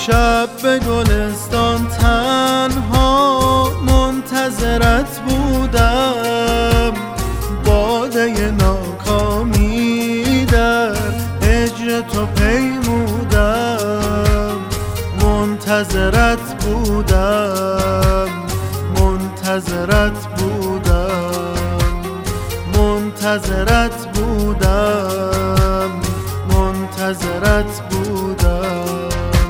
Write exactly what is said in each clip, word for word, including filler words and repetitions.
شب به گلستان تنها منتظرت بودم، باده ناکامی در هجر تو پیمودم. منتظرت بودم، منتظرت بودم، منتظرت بودم، منتظرت بودم.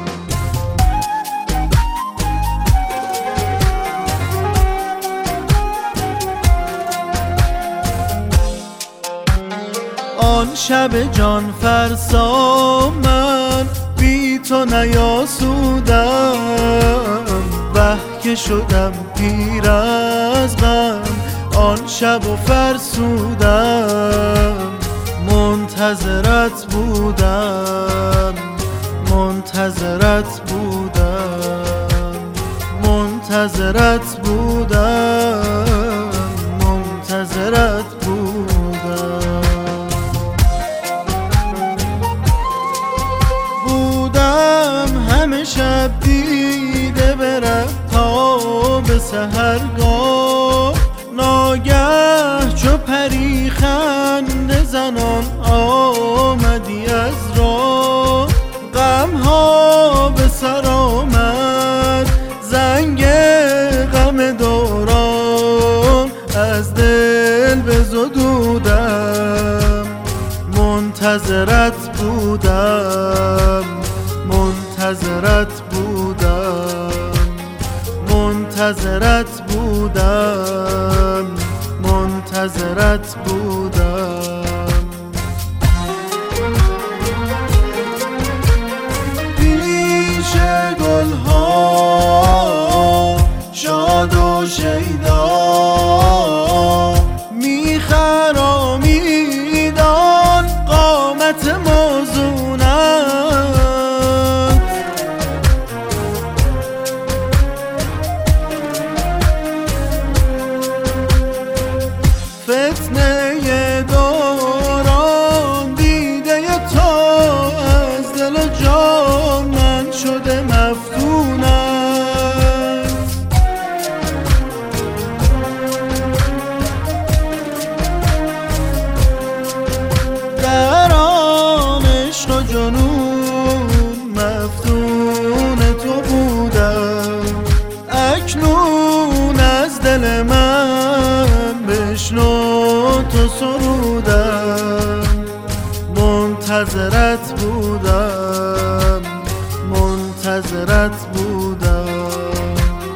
آن شب جان فرسا من بی تو نیاسودم، وه که شدم پیر از غم آن شب و فرسودم. منتظرت بودم، منتظرت بودم، منتظرت بودم، منتظرت بودم. بودم همه شب دیده برم تا به سحرگاه، ناگه چو پری خنده زنان آمدی از راه. غمها به سر آمد زنگ غم دوران، از دل بزدودم. منتظرت بودم، منتظرت بودم، منتظرت بودم، منتظرت بودم. پیش گلها شاد و شیدا میخرامیدان قامت موزونت. فتنه دوران دیده تو از دل و جان من شده مفتونت. در آن عشق و جنون مفتون تو بودم، اکنون از دل من بشنو تو سرودم. منتظرت بودم، منتظرت بودم،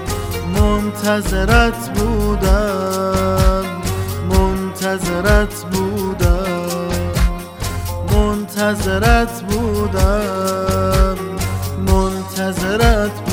منتظرت بودم، منتظرت بودم، منتظرت بودم، منتظرت